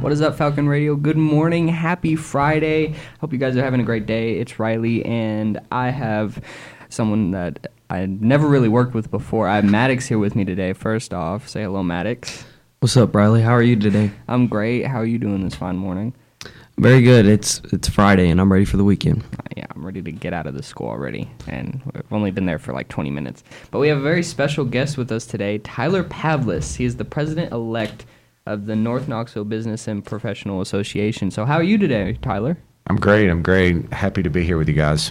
What is up, Falcon Radio? Good morning. Happy Friday. Hope you guys are having a great day. It's Riley, and I have someone that I never really worked with before. I have Maddox here with me today. First off, say hello, Maddox. What's up, Riley? How are you today? I'm great. How are you doing this fine morning? Very good. It's Friday, and I'm ready for the weekend. Yeah, I'm ready to get out of the school already, and we've only been there for like 20 minutes. But we have a very special guest with us today, Tyler Pavlis. He is the president-elect of the North Knoxville Business and Professional Association. So how are you today, Tyler? I'm great. Happy to be here with you guys.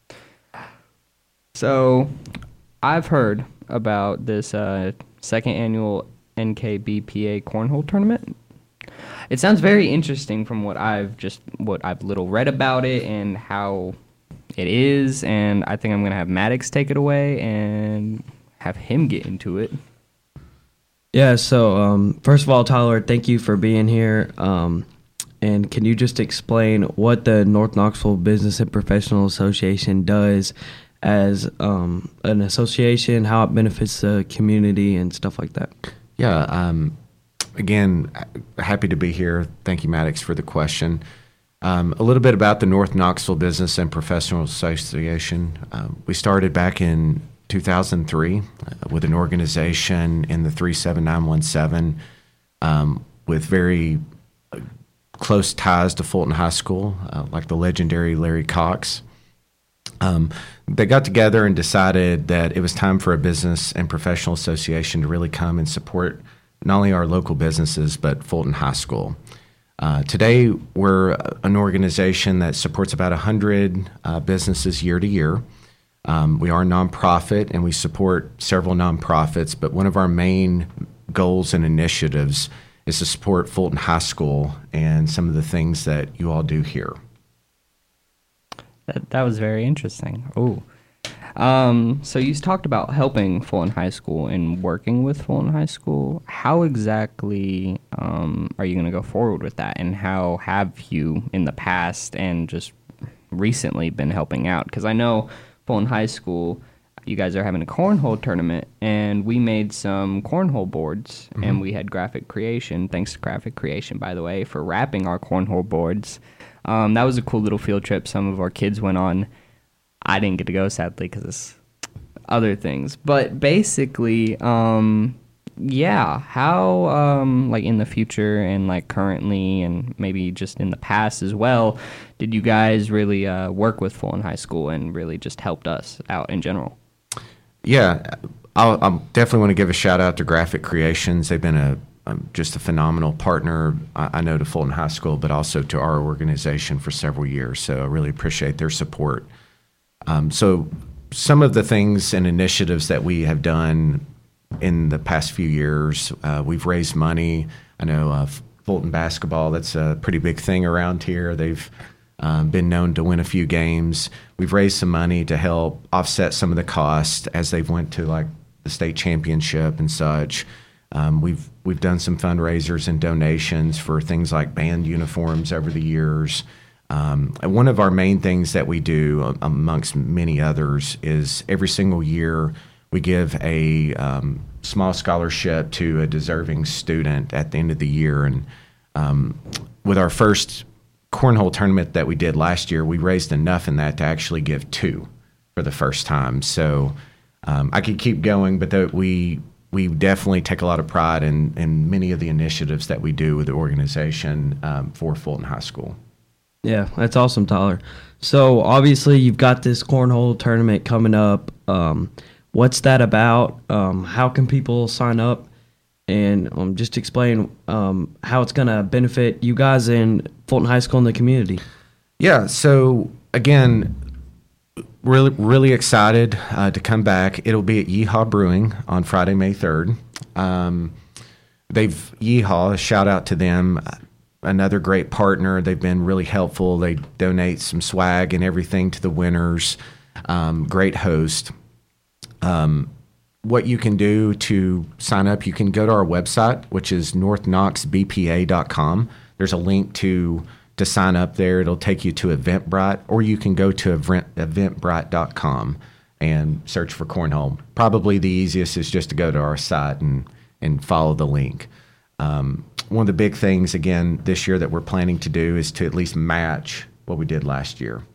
So I've heard about this second annual NKBPA Cornhole Tournament. It sounds very interesting from what I've little read about it and how it is, and I think I'm going to have Maddox take it away and have him get into it. Yeah, so first of all, Tyler, thank you for being here. And can you just explain what the North Knoxville Business and Professional Association does as an association, how it benefits the community and stuff like that? Yeah, again, happy to be here. Thank you, Maddox, for the question. A little bit about the North Knoxville Business and Professional Association. We started back in 2003 with an organization in the 37917 with very close ties to Fulton High School, like the legendary Larry Cox. They got together and decided that it was time for a business and professional association to really come and support not only our local businesses, but Fulton High School. Today, we're an organization that supports about 100 businesses year to year. We are a nonprofit, and we support several nonprofits, but one of our main goals and initiatives is to support Fulton High School and some of the things that you all do here. That was very interesting. So you talked about helping Fulton High School and working with Fulton High School. How exactly are you going to go forward with that, and how have you in the past and just recently been helping out? Because I know Fulton High School, you guys are having a cornhole tournament, and we made some cornhole boards, and we had Graphic Creation. Thanks to Graphic Creation, by the way, for wrapping our cornhole boards. That was a cool little field trip some of our kids went on. I didn't get to go, sadly, because it's other things. But basically, how, like, in the future and, like, currently and maybe just in the past as well, did you guys really work with Fulton High School and really just helped us out in general? Yeah, I definitely want to give a shout-out to Graphic Creations. They've been just a phenomenal partner, I know, to Fulton High School, but also to our organization for several years. So I really appreciate their support. So some of the things and initiatives that we have done in the past few years, we've raised money. I know Fulton basketball, that's a pretty big thing around here. They've been known to win a few games. We've raised some money to help offset some of the cost as they've went to like the state championship and such. We've done some fundraisers and donations for things like band uniforms over the years. And one of our main things that we do, amongst many others, is every single year we give a small scholarship to a deserving student at the end of the year. And with our first cornhole tournament that we did last year, we raised enough in that to actually give two for the first time. So I could keep going, but we definitely take a lot of pride in many of the initiatives that we do with the organization for Fulton High School. Yeah, that's awesome, Tyler. So obviously you've got this cornhole tournament coming up. What's that about? How can people sign up? And just explain how it's going to benefit you guys in Fulton High School and the community. Yeah, so again, really excited to come back. It'll be at Yeehaw Brewing on Friday, May 3rd. Yeehaw, a shout out to them. Another great partner. They've been really helpful. They donate some swag and everything to the winners. Great host. What you can do to sign up, you can go to our website, which is northknoxbpa.com. There's a link to sign up there. It'll take you to Eventbrite, or you can go to eventbrite.com and search for cornhole. Probably the easiest is just to go to our site and follow the link. one of the big things, again, this year that we're planning to do is to at least match what we did last year.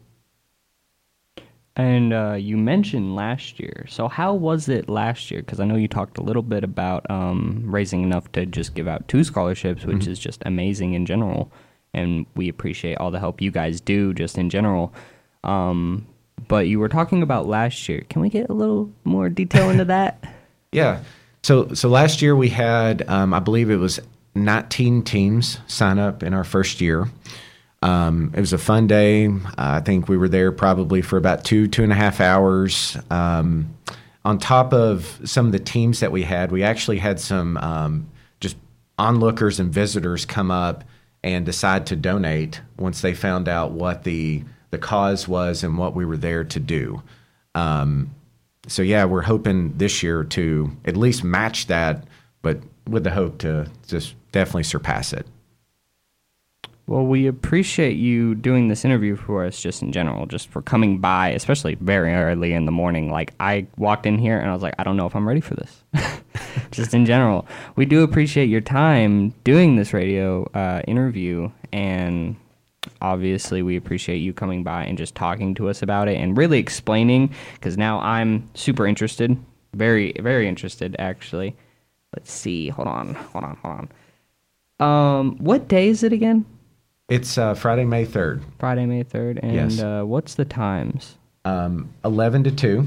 And you mentioned last year. So how was it last year? Because I know you talked a little bit about raising enough to just give out 2 scholarships, which is just amazing in general. And we appreciate all the help you guys do just in general. But you were talking about last year. Can we get a little more detail into that? Yeah. So last year we had, I believe it was 19 teams sign up in our first year. It was a fun day. I think we were there probably for about 2.5 hours. On top of some of the teams that we actually had some just onlookers and visitors come up and decide to donate once they found out what the cause was and what we were there to do. So yeah, we're hoping this year to at least match that, but with the hope to just definitely surpass it. Well, we appreciate you doing this interview for us just in general, just for coming by, especially very early in the morning. Like, I walked in here and I was like, I don't know if I'm ready for this. Just in general. We do appreciate your time doing this radio interview, and obviously we appreciate you coming by and just talking to us about it and really explaining, because now I'm super interested, very, very interested, actually. Let's see. Hold on. What day is it again? It's Friday, May 3rd. Friday, May 3rd. And yes. What's the times? 11 to 2.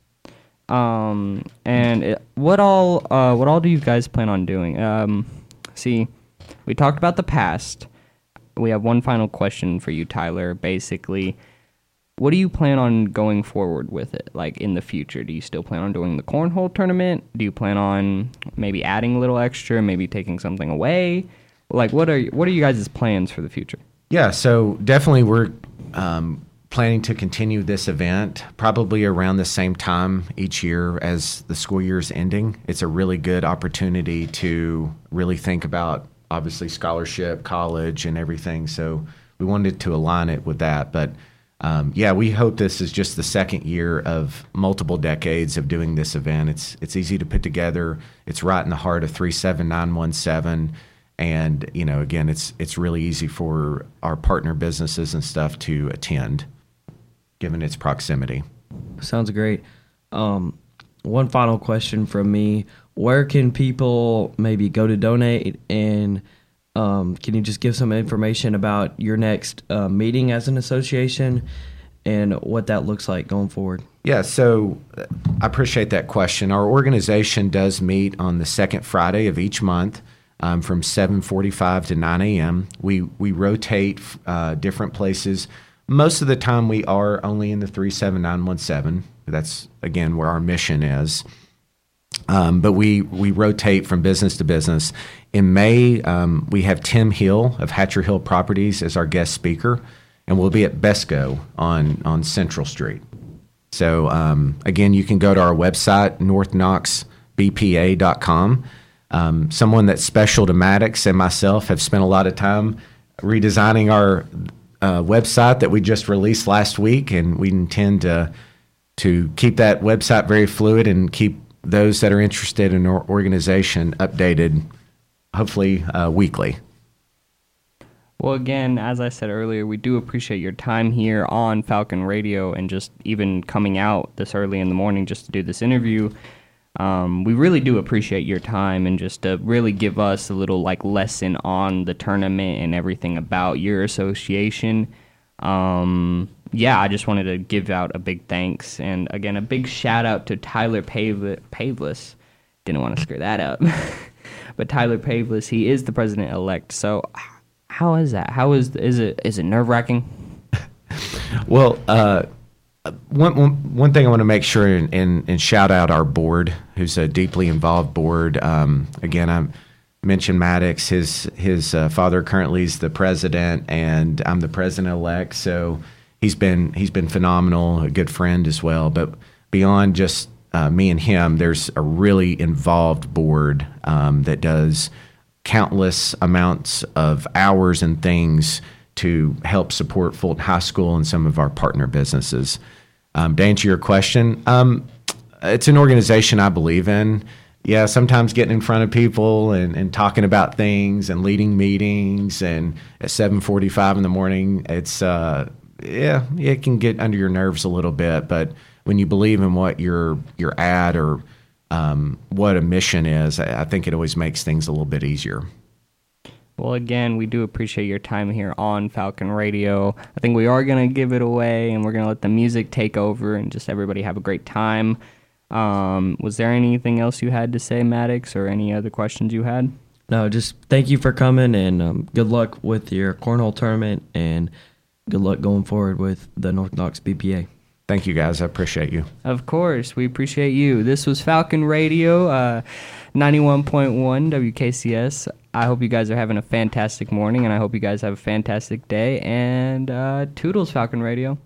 What all do you guys plan on doing? See, we talked about the past. We have one final question for you, Tyler. Basically, what do you plan on going forward with it? Like, in the future, do you still plan on doing the cornhole tournament? Do you plan on maybe adding a little extra, maybe taking something away? Like, what are you guys' plans for the future? Yeah, so definitely we're planning to continue this event probably around the same time each year as the school year is ending. It's a really good opportunity to really think about, obviously, scholarship, college, and everything. So we wanted to align it with that. But yeah, we hope this is just the second year of multiple decades of doing this event. It's easy to put together. It's right in the heart of 37917. And, you know, again, it's really easy for our partner businesses and stuff to attend, given its proximity. Sounds great. One final question from me. Where can people maybe go to donate? And can you just give some information about your next meeting as an association and what that looks like going forward? Yeah, so I appreciate that question. Our organization does meet on the second Friday of each month. From 7:45 to 9 a.m. We rotate different places. Most of the time we are only in the 37917. That's, again, where our mission is. But we rotate from business to business. In May, we have Tim Hill of Hatcher Hill Properties as our guest speaker, and we'll be at Besco on Central Street. So, again, you can go to our website, northknoxbpa.com. Someone that's special to Maddox and myself have spent a lot of time redesigning our website that we just released last week, and we intend to keep that website very fluid and keep those that are interested in our organization updated, hopefully weekly. Well, again, as I said earlier, we do appreciate your time here on Falcon Radio and just even coming out this early in the morning just to do this interview. We really do appreciate your time and just to really give us a little lesson on the tournament and everything about your association. Yeah, I just wanted to give out a big thanks, and again, a big shout out to Tyler Pavlis. Didn't want to screw that up. But Tyler Pavlis, he is the president-elect. So how is that? Is it nerve-wracking? Well, one thing I want to make sure and shout out our board, who's a deeply involved board. Again, I mentioned Maddox. His father currently is the president, and I'm the president-elect. So he's been phenomenal, a good friend as well. But beyond just me and him, there's a really involved board that does countless amounts of hours and things to help support Fulton High School and some of our partner businesses. To answer your question, it's an organization I believe in. Yeah, sometimes getting in front of people and talking about things and leading meetings and at 7:45 in the morning, it's it can get under your nerves a little bit. But when you believe in what you're at or what a mission is, I think it always makes things a little bit easier. Well, again, we do appreciate your time here on Falcon Radio. I think we are going to give it away, and we're going to let the music take over and just everybody have a great time. Was there anything else you had to say, Maddox, or any other questions you had? No, just thank you for coming, and good luck with your cornhole tournament, and good luck going forward with the North Knox BPA. Thank you, guys. I appreciate you. Of course, we appreciate you. This was Falcon Radio, 91.1 WKCS. I hope you guys are having a fantastic morning, and I hope you guys have a fantastic day. And toodles, Falcon Radio.